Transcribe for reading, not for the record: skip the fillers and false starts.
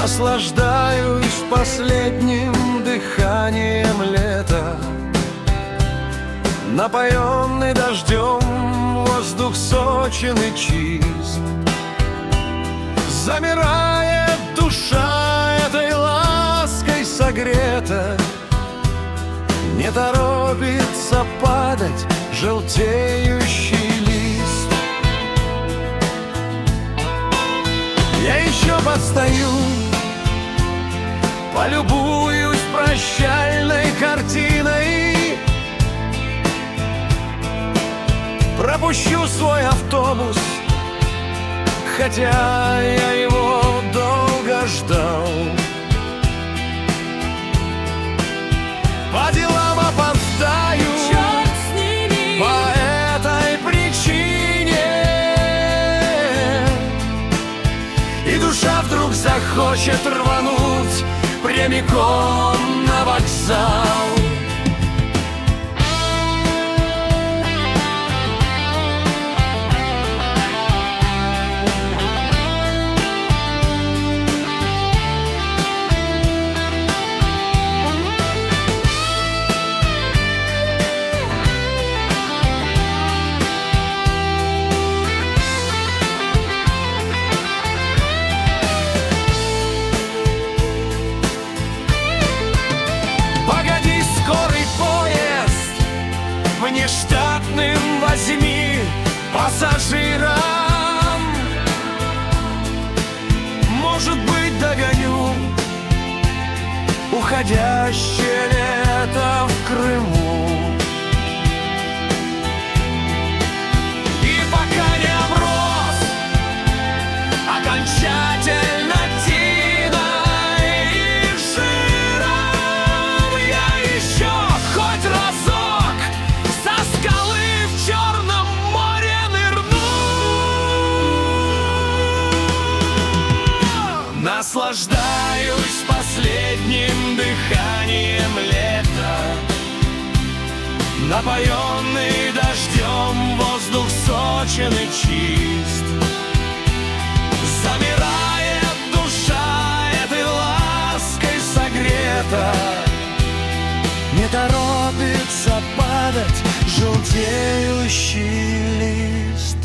Наслаждаюсь последним дыханием лета. Напоенный дождем воздух сочен и чист. Замирает душа этой лаской согрета. Не торопится падать желтеющий лист. Я еще постою, полюбуюсь прощальной картиной. Пропущу свой автобус, хотя я его долго ждал. По делам опоздаю, черт с ними, по этой причине. И душа вдруг захочет рвануть прямиком на вокзал. Внештатным возьми пассажиром. Может быть, догоню уходящее лето в Крыму. И пока не оброс окончательно тиной и жиром, я еще хоть разок со скалы в Черном море нырну. Наслаждаюсь последним дыханием лета. Напоенный дождем воздух сочен и чист. Замирает душа этой лаской согрета. Не торопится падать желтеющий лист.